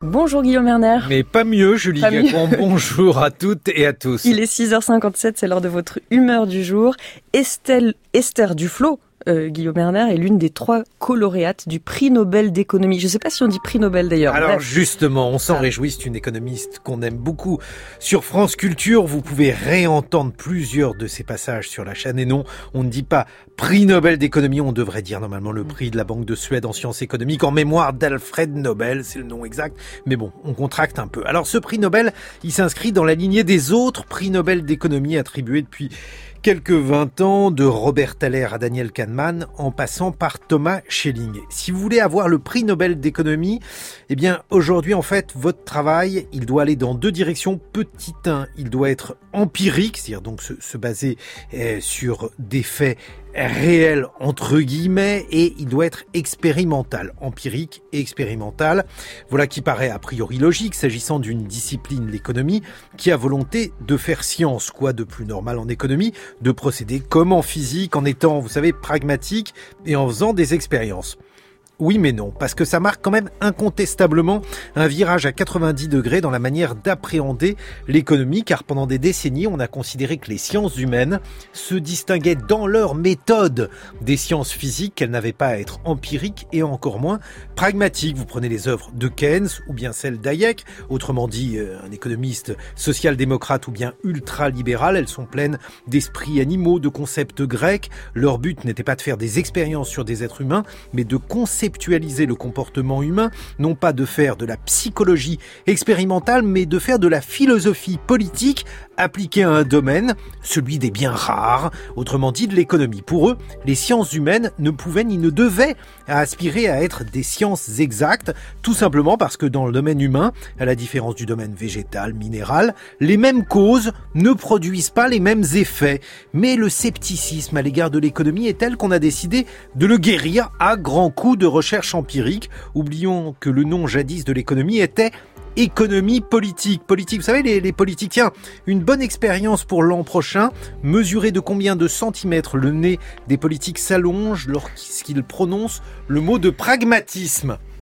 Bonjour Guillaume Erner. Mais pas mieux, Julie Gacon. Bonjour à toutes et à tous. Il est 6h57, c'est l'heure de votre humeur du jour. Esther Duflo, Guillaume Erner, est l'une des 3 co-lauréates du prix Nobel d'économie. Je ne sais pas si on dit prix Nobel d'ailleurs. Alors bref. justement, on s'en réjouit, c'est une économiste qu'on aime beaucoup. Sur France Culture, vous pouvez réentendre plusieurs de ses passages sur la chaîne. Et non, on ne dit pas prix Nobel d'économie, on devrait dire normalement le prix de la Banque de Suède en sciences économiques en mémoire d'Alfred Nobel, c'est le nom exact. Mais bon, on contracte un peu. Alors ce prix Nobel, il s'inscrit dans la lignée des autres prix Nobel d'économie attribués depuis quelques 20 ans, de Robert Thaler à Daniel Kahneman, en passant par Thomas Schelling. Si vous voulez avoir le prix Nobel d'économie, eh bien, aujourd'hui, en fait, votre travail, il doit aller dans 2 directions. Petit 1, il doit être empirique, c'est-à-dire donc se baser sur des faits réel entre guillemets, et il doit être expérimental, empirique et expérimental. Voilà qui paraît a priori logique s'agissant d'une discipline, l'économie, qui a volonté de faire science. Quoi de plus normal en économie, de procéder comme en physique, en étant, vous savez, pragmatique et en faisant des expériences. Oui mais non, parce que ça marque quand même incontestablement un virage à 90 degrés dans la manière d'appréhender l'économie, car pendant des décennies, on a considéré que les sciences humaines se distinguaient dans leur méthode des sciences physiques, qu'elles n'avaient pas à être empiriques et encore moins pragmatiques. Vous prenez les œuvres de Keynes ou bien celles d'Hayek, autrement dit un économiste social-démocrate ou bien ultra-libéral, elles sont pleines d'esprits animaux, de concepts grecs. Leur but n'était pas de faire des expériences sur des êtres humains, mais de conceptualiser le comportement humain, non pas de faire de la psychologie expérimentale, mais de faire de la philosophie politique appliquée à un domaine, celui des biens rares, autrement dit de l'économie. Pour eux, les sciences humaines ne pouvaient ni ne devaient aspirer à être des sciences exactes, tout simplement parce que dans le domaine humain, à la différence du domaine végétal, minéral, les mêmes causes ne produisent pas les mêmes effets. Mais le scepticisme à l'égard de l'économie est tel qu'on a décidé de le guérir à grands coups de recherche empirique. Oublions que le nom jadis de l'économie était économie politique. Politique, vous savez, les politiques. Tiens, une bonne expérience pour l'an prochain. Mesurer de combien de centimètres le nez des politiques s'allonge lorsqu'ils prononcent le mot de pragmatisme.